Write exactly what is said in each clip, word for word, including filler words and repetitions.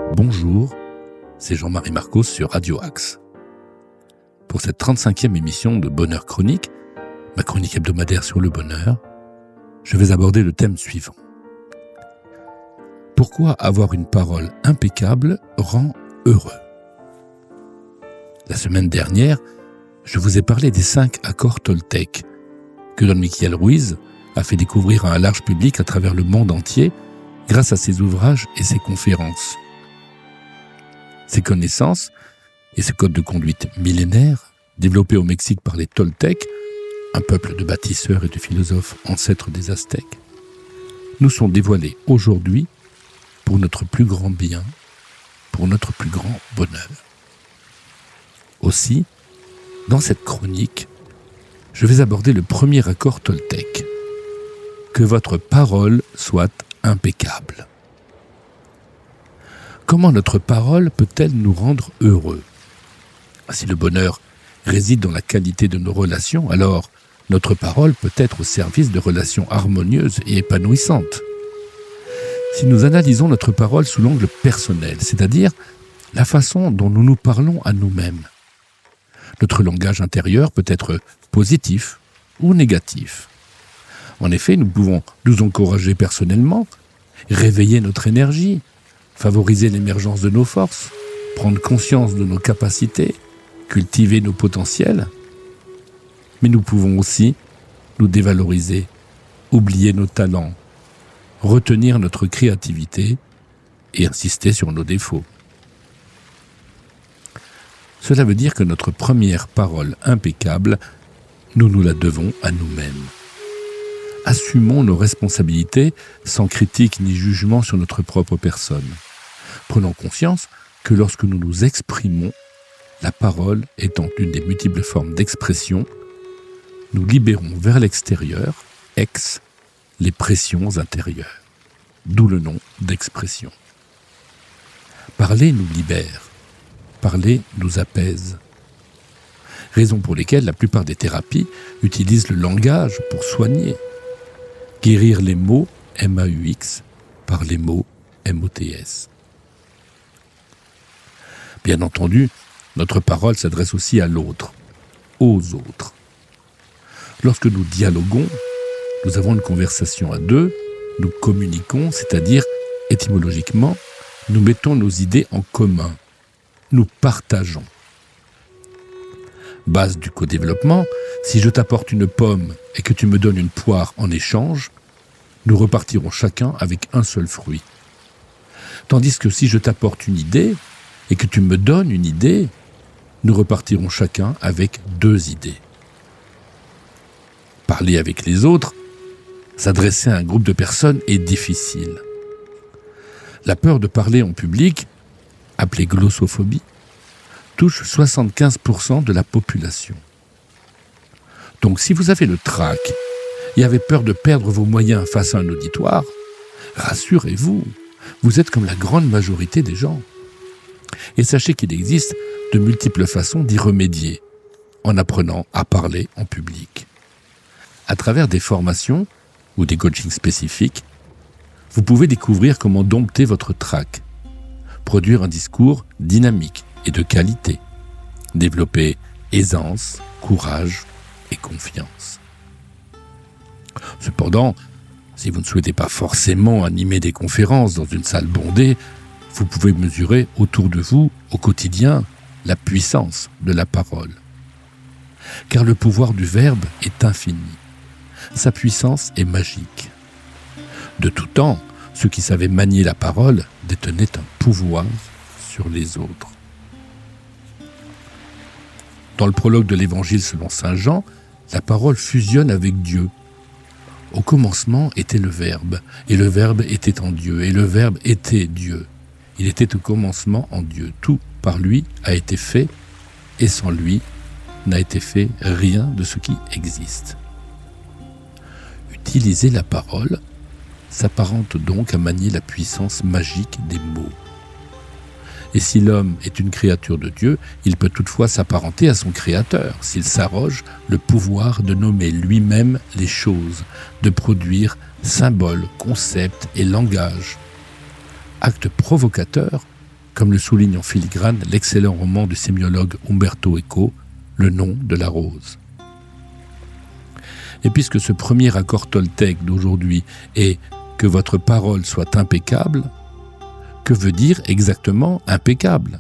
Bonjour, c'est Jean-Marie Marcos sur Radio Axe. Pour cette trente-cinquième émission de Bonheur Chronique, ma chronique hebdomadaire sur le bonheur, je vais aborder le thème suivant. Pourquoi avoir une parole impeccable rend heureux ? La semaine dernière, je vous ai parlé des cinq accords Toltec que Don Miguel Ruiz a fait découvrir à un large public à travers le monde entier grâce à ses ouvrages et ses conférences. Ces connaissances et ce code de conduite millénaire, développé au Mexique par les Toltecs, un peuple de bâtisseurs et de philosophes ancêtres des Aztèques, nous sont dévoilés aujourd'hui pour notre plus grand bien, pour notre plus grand bonheur. Aussi, dans cette chronique, je vais aborder le premier accord Toltec. Que votre parole soit impeccable. Comment notre parole peut-elle nous rendre heureux ? Si le bonheur réside dans la qualité de nos relations, alors notre parole peut être au service de relations harmonieuses et épanouissantes. Si nous analysons notre parole sous l'angle personnel, c'est-à-dire la façon dont nous nous parlons à nous-mêmes, notre langage intérieur peut être positif ou négatif. En effet, nous pouvons nous encourager personnellement, réveiller notre énergie, favoriser l'émergence de nos forces, prendre conscience de nos capacités, cultiver nos potentiels. Mais nous pouvons aussi nous dévaloriser, oublier nos talents, retenir notre créativité et insister sur nos défauts. Cela veut dire que notre première parole impeccable, nous nous la devons à nous-mêmes. Assumons nos responsabilités sans critique ni jugement sur notre propre personne. Prenons conscience que lorsque nous nous exprimons, la parole étant une des multiples formes d'expression, nous libérons vers l'extérieur, ex, les pressions intérieures. D'où le nom d'expression. Parler nous libère. Parler nous apaise. Raison pour lesquelles la plupart des thérapies utilisent le langage pour soigner. Guérir les mots, M A U X, par les mots, M O T S. Bien entendu, notre parole s'adresse aussi à l'autre, aux autres. Lorsque nous dialoguons, nous avons une conversation à deux, nous communiquons, c'est-à-dire, étymologiquement, nous mettons nos idées en commun, nous partageons. Base du co-développement, si je t'apporte une pomme et que tu me donnes une poire en échange, nous repartirons chacun avec un seul fruit. Tandis que si je t'apporte une idée et que tu me donnes une idée, nous repartirons chacun avec deux idées. Parler avec les autres, s'adresser à un groupe de personnes est difficile. La peur de parler en public, appelée glossophobie, touche soixante-quinze pour cent de la population. Donc si vous avez le trac et avez peur de perdre vos moyens face à un auditoire, rassurez-vous, vous êtes comme la grande majorité des gens. Et sachez qu'il existe de multiples façons d'y remédier, en apprenant à parler en public. À travers des formations ou des coachings spécifiques, vous pouvez découvrir comment dompter votre trac, produire un discours dynamique et de qualité, développer aisance, courage et confiance. Cependant, si vous ne souhaitez pas forcément animer des conférences dans une salle bondée, vous pouvez mesurer autour de vous, au quotidien, la puissance de la parole. Car le pouvoir du verbe est infini. Sa puissance est magique. De tout temps, ceux qui savaient manier la parole détenaient un pouvoir sur les autres. Dans le prologue de l'Évangile selon saint Jean, la parole fusionne avec Dieu. Au commencement était le Verbe, et le Verbe était en Dieu, et le Verbe était Dieu. Il était au commencement en Dieu. Tout par lui a été fait, et sans lui n'a été fait rien de ce qui existe. Utiliser la parole s'apparente donc à manier la puissance magique des mots. Et si l'homme est une créature de Dieu, il peut toutefois s'apparenter à son Créateur, s'il s'arroge le pouvoir de nommer lui-même les choses, de produire symboles, concepts et langages. Acte provocateur comme le souligne en filigrane l'excellent roman du sémiologue Umberto Eco, Le nom de la rose. Et puisque ce premier accord toltèque d'aujourd'hui est « que votre parole soit impeccable », que veut dire exactement « impeccable » ?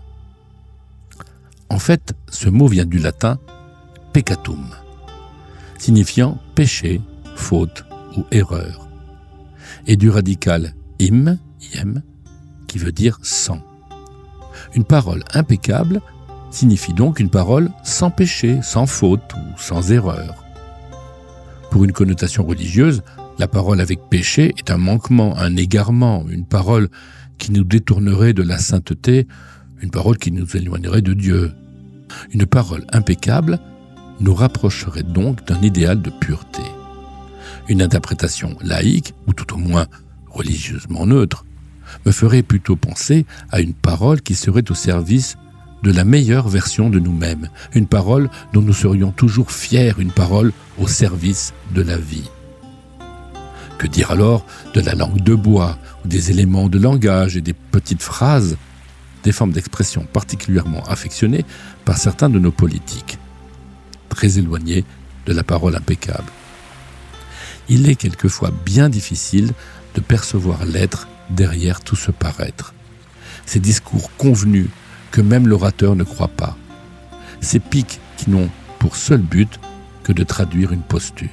En fait, ce mot vient du latin « peccatum », signifiant « péché », « faute » ou « erreur », et du radical « im », « iem », qui veut dire « sans ». Une parole impeccable signifie donc une parole sans péché, sans faute ou sans erreur. Pour une connotation religieuse, la parole avec péché est un manquement, un égarement, une parole qui nous détournerait de la sainteté, une parole qui nous éloignerait de Dieu. Une parole impeccable nous rapprocherait donc d'un idéal de pureté. Une interprétation laïque, ou tout au moins religieusement neutre, me ferait plutôt penser à une parole qui serait au service de la meilleure version de nous-mêmes, une parole dont nous serions toujours fiers, une parole au service de la vie. Que dire alors de la langue de bois, ou des éléments de langage et des petites phrases, des formes d'expression particulièrement affectionnées par certains de nos politiques, très éloignés de la parole impeccable. Il est quelquefois bien difficile de percevoir l'être derrière tout ce paraître. Ces discours convenus que même l'orateur ne croit pas. Ces pics qui n'ont pour seul but que de traduire une posture.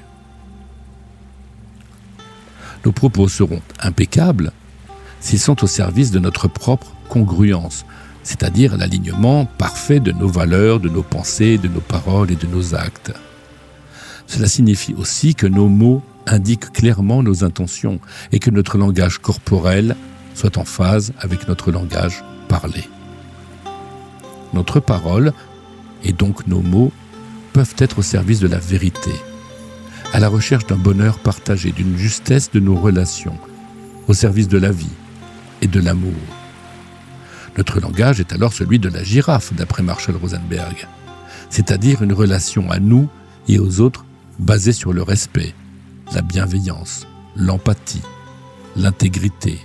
Nos propos seront impeccables s'ils sont au service de notre propre congruence, c'est-à-dire l'alignement parfait de nos valeurs, de nos pensées, de nos paroles et de nos actes. Cela signifie aussi que nos mots indiquent clairement nos intentions et que notre langage corporel soit en phase avec notre langage parlé. Notre parole, et donc nos mots, peuvent être au service de la vérité, à la recherche d'un bonheur partagé, d'une justesse de nos relations, au service de la vie et de l'amour. Notre langage est alors celui de la girafe, d'après Marshall Rosenberg, c'est-à-dire une relation à nous et aux autres basée sur le respect, la bienveillance, l'empathie, l'intégrité.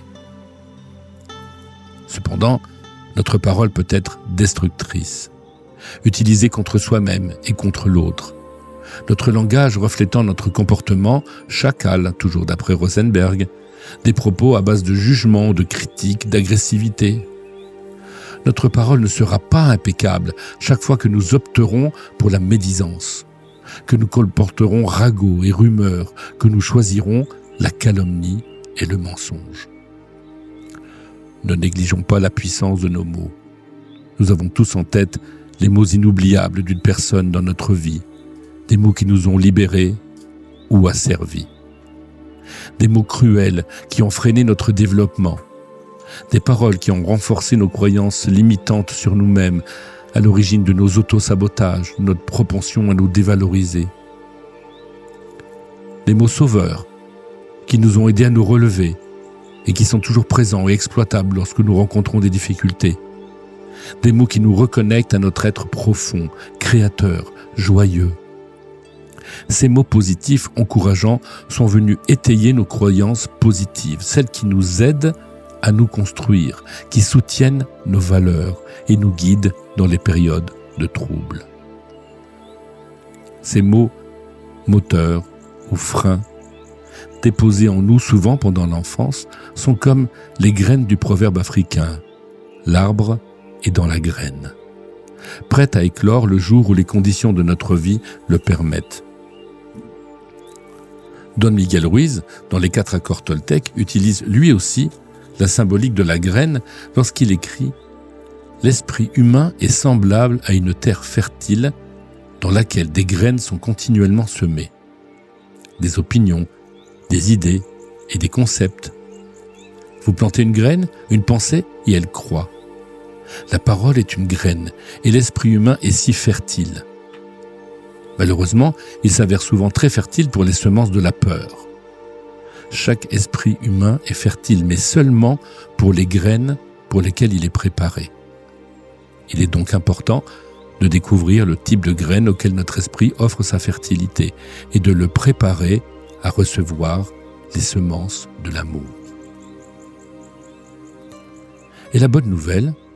Cependant, notre parole peut être destructrice, utilisée contre soi-même et contre l'autre. Notre langage reflétant notre comportement chacal, toujours d'après Rosenberg, des propos à base de jugement, de critique, d'agressivité. Notre parole ne sera pas impeccable chaque fois que nous opterons pour la médisance, que nous colporterons ragots et rumeurs, que nous choisirons la calomnie et le mensonge. Ne négligeons pas la puissance de nos mots. Nous avons tous en tête les mots inoubliables d'une personne dans notre vie, des mots qui nous ont libérés ou asservis, des mots cruels qui ont freiné notre développement, des paroles qui ont renforcé nos croyances limitantes sur nous-mêmes, à l'origine de nos autosabotages, notre propension à nous dévaloriser. Des mots sauveurs qui nous ont aidés à nous relever et qui sont toujours présents et exploitables lorsque nous rencontrons des difficultés. Des mots qui nous reconnectent à notre être profond, créateur, joyeux. Ces mots positifs, encourageants, sont venus étayer nos croyances positives, celles qui nous aident à nous construire, qui soutiennent nos valeurs et nous guident dans les périodes de trouble. Ces mots, moteurs ou freins, déposés en nous souvent pendant l'enfance, sont comme les graines du proverbe africain. L'arbre est dans la graine, prête à éclore le jour où les conditions de notre vie le permettent. Don Miguel Ruiz, dans les quatre accords toltèques, utilise lui aussi la symbolique de la graine lorsqu'il écrit « L'esprit humain est semblable à une terre fertile dans laquelle des graines sont continuellement semées. Des opinions, des idées et des concepts. Vous plantez une graine, une pensée, et elle croît. La parole est une graine, et l'esprit humain est si fertile. Malheureusement, il s'avère souvent très fertile pour les semences de la peur. Chaque esprit humain est fertile, mais seulement pour les graines pour lesquelles il est préparé. Il est donc important de découvrir le type de graines auquel notre esprit offre sa fertilité et de le préparer à recevoir les semences de l'amour. Et la bonne nouvelle,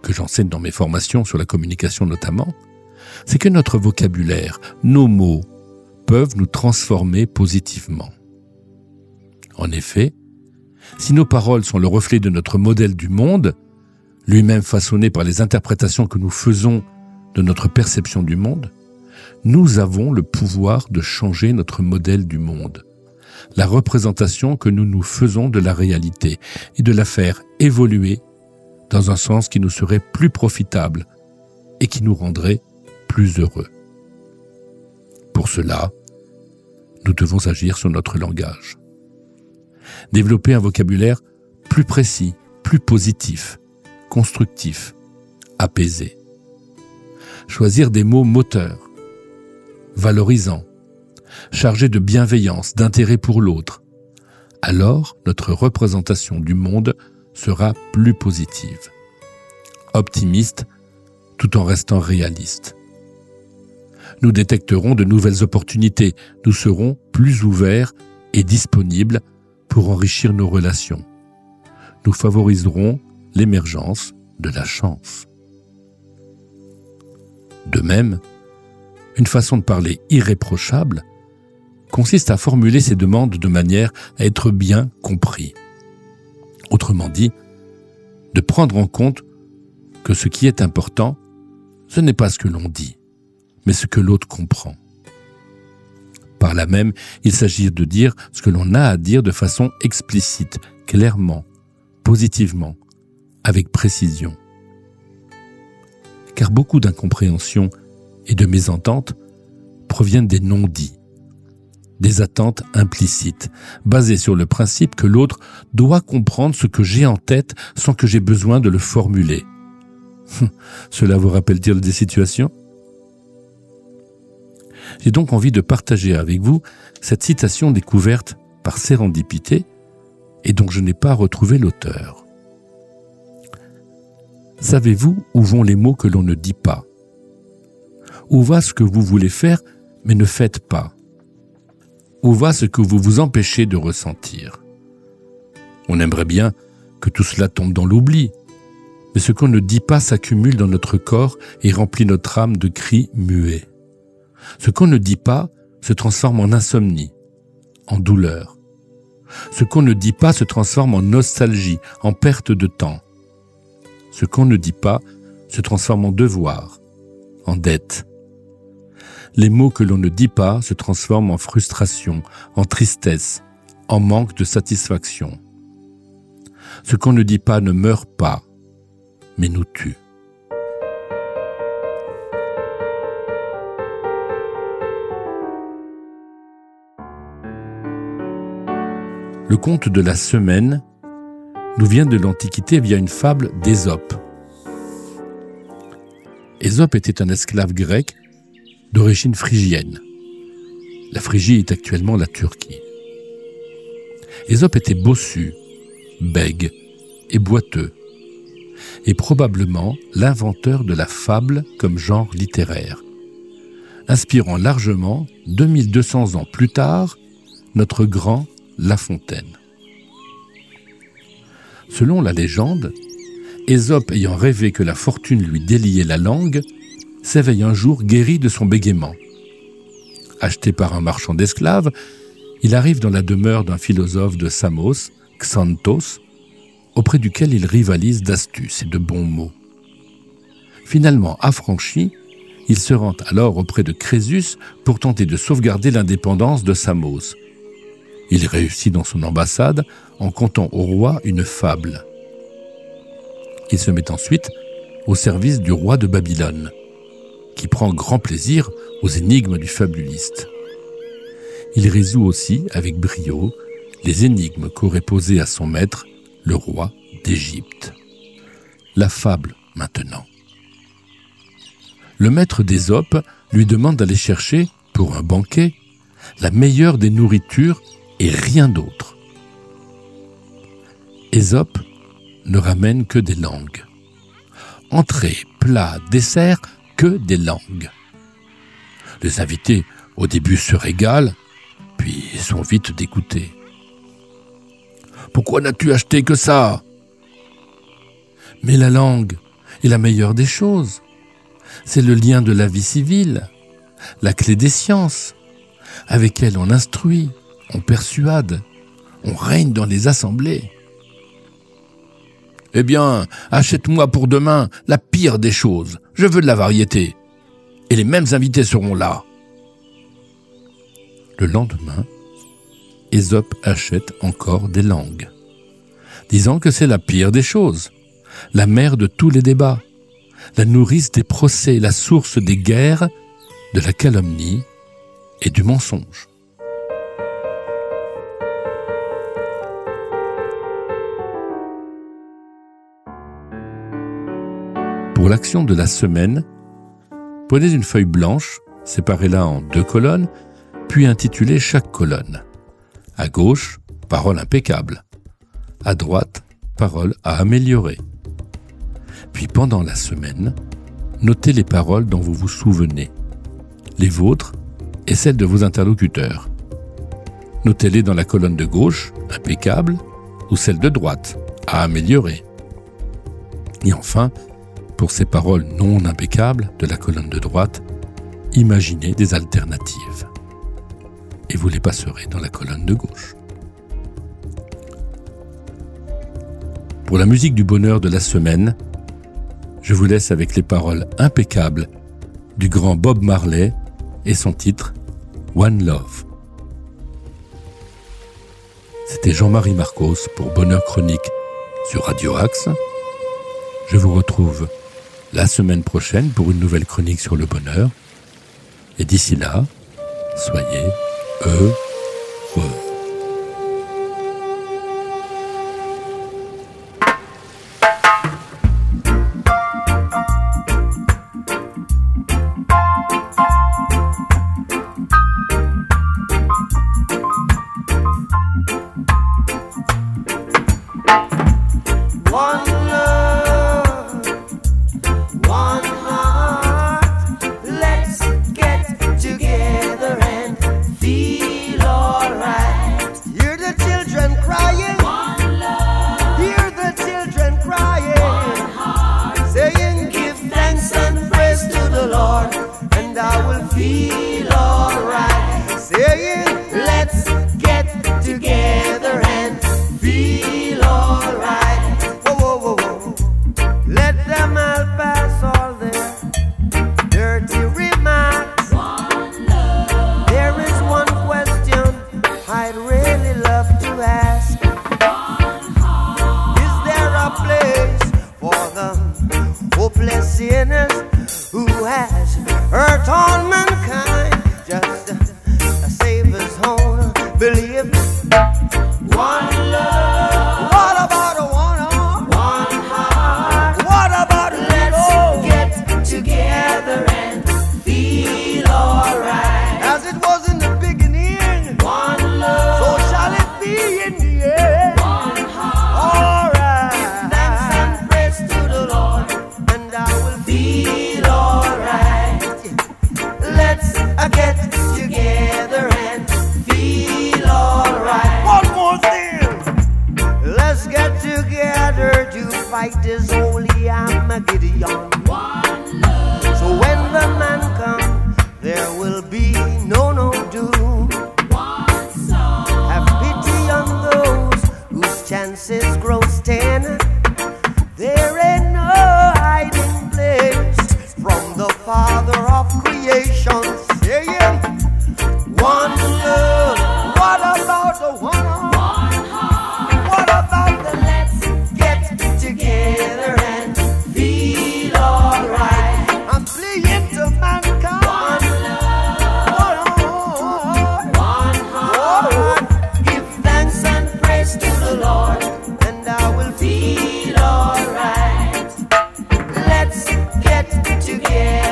que j'enseigne dans mes formations sur la communication notamment, c'est que notre vocabulaire, nos mots, peuvent nous transformer positivement. En effet, si nos paroles sont le reflet de notre modèle du monde, lui-même façonné par les interprétations que nous faisons de notre perception du monde, nous avons le pouvoir de changer notre modèle du monde, la représentation que nous nous faisons de la réalité, et de la faire évoluer dans un sens qui nous serait plus profitable et qui nous rendrait plus heureux. Pour cela, nous devons agir sur notre langage. Développer un vocabulaire plus précis, plus positif, constructif, apaisé. Choisir des mots moteurs, valorisants, chargés de bienveillance, d'intérêt pour l'autre. Alors, notre représentation du monde sera plus positive, optimiste, tout en restant réaliste. Nous détecterons de nouvelles opportunités, nous serons plus ouverts et disponibles pour enrichir nos relations. Nous favoriserons l'émergence de la chance. De même, une façon de parler irréprochable consiste à formuler ses demandes de manière à être bien compris. Autrement dit, de prendre en compte que ce qui est important, ce n'est pas ce que l'on dit, mais ce que l'autre comprend. Par là même, il s'agit de dire ce que l'on a à dire de façon explicite, clairement, positivement, avec précision. Car beaucoup d'incompréhensions et de mésententes proviennent des non-dits, des attentes implicites, basées sur le principe que l'autre doit comprendre ce que j'ai en tête sans que j'ai besoin de le formuler. Cela vous rappelle-t-il des situations ? J'ai donc envie de partager avec vous cette citation découverte par sérendipité et dont je n'ai pas retrouvé l'auteur. Savez-vous où vont les mots que l'on ne dit pas ? Où va ce que vous voulez faire mais ne faites pas ? Où va ce que vous vous empêchez de ressentir ? On aimerait bien que tout cela tombe dans l'oubli, mais ce qu'on ne dit pas s'accumule dans notre corps et remplit notre âme de cris muets. Ce qu'on ne dit pas se transforme en insomnie, en douleur. Ce qu'on ne dit pas se transforme en nostalgie, en perte de temps. Ce qu'on ne dit pas se transforme en devoir, en dette. Les mots que l'on ne dit pas se transforment en frustration, en tristesse, en manque de satisfaction. Ce qu'on ne dit pas ne meurt pas, mais nous tue. Le conte de la semaine nous vient de l'Antiquité via une fable d'Ésope. Ésope était un esclave grec d'origine phrygienne. La Phrygie est actuellement la Turquie. Ésope était bossu, bègue et boiteux, et probablement l'inventeur de la fable comme genre littéraire, inspirant largement, deux mille deux cents ans plus tard, notre grand La Fontaine. Selon la légende, Ésope ayant rêvé que la fortune lui déliait la langue, s'éveille un jour guéri de son bégaiement. Acheté par un marchand d'esclaves, il arrive dans la demeure d'un philosophe de Samos, Xanthos, auprès duquel il rivalise d'astuce et de bons mots. Finalement affranchi, il se rend alors auprès de Crésus pour tenter de sauvegarder l'indépendance de Samos. Il réussit dans son ambassade en contant au roi une fable. Il se met ensuite au service du roi de Babylone, qui prend grand plaisir aux énigmes du fabuliste. Il résout aussi, avec brio, les énigmes qu'aurait posées à son maître, le roi d'Égypte. La fable, maintenant. Le maître d'Ésope lui demande d'aller chercher, pour un banquet, la meilleure des nourritures et rien d'autre. Ésope ne ramène que des langues. Entrée, plat, dessert, que des langues. Les invités, au début, se régalent, puis sont vite dégoûtés. « Pourquoi n'as-tu acheté que ça ?»« Mais la langue, Et la meilleure des choses, c'est le lien de la vie civile, la clé des sciences, avec elle on instruit, on persuade, on règne dans les assemblées. Eh bien, achète-moi pour demain la pire des choses, je veux de la variété. Et les mêmes invités seront là. Le lendemain, Ésope achète encore des langues, disant que c'est la pire des choses, la mère de tous les débats, la nourrice des procès, la source des guerres, de la calomnie et du mensonge. Pour l'action de la semaine, prenez une feuille blanche, séparez-la en deux colonnes, puis intitulez chaque colonne. À gauche, parole impeccable. À droite, parole à améliorer. Puis pendant la semaine, notez les paroles dont vous vous souvenez, les vôtres et celles de vos interlocuteurs. Notez-les dans la colonne de gauche, impeccable, ou celle de droite, à améliorer. Et enfin, pour ces paroles non impeccables de la colonne de droite, imaginez des alternatives. Et vous les passerez dans la colonne de gauche. Pour la musique du bonheur de la semaine, je vous laisse avec les paroles impeccables du grand Bob Marley et son titre One Love. C'était Jean-Marie Marcos pour Bonheur Chronique sur Radio Axe. Je vous retrouve la semaine prochaine pour une nouvelle chronique sur le bonheur. Et d'ici là, soyez heureux. Feel alright, saying let's get together and feel alright. Whoa, whoa, whoa, whoa. Let them all pass all their dirty remarks. One love. There is one question I'd really love to ask. One heart. Is there a place for the hopeless sinners who has hurt on mankind, just a Savior's own belief? One love. What about a one heart? One heart. What about a let's get together and feel alright? As it was in the beginning, one love. So shall it be in the end. One heart. Alright. Give thanks and praise to the Lord, and I will feel alright. Let's get together and feel alright. One more thing. Let's get together to fight this holy Armageddon. One love. So when the man comes, there will be no no doom. One song. Have pity on those whose chances grow ten. There ain't no hiding place from the Father of creation, saying one love. What about the one heart? One heart. What about the let's get together and feel alright? I'm pleading to mankind. One love. One heart. One heart. Give thanks and praise to the Lord, and I will feel alright. Let's get together.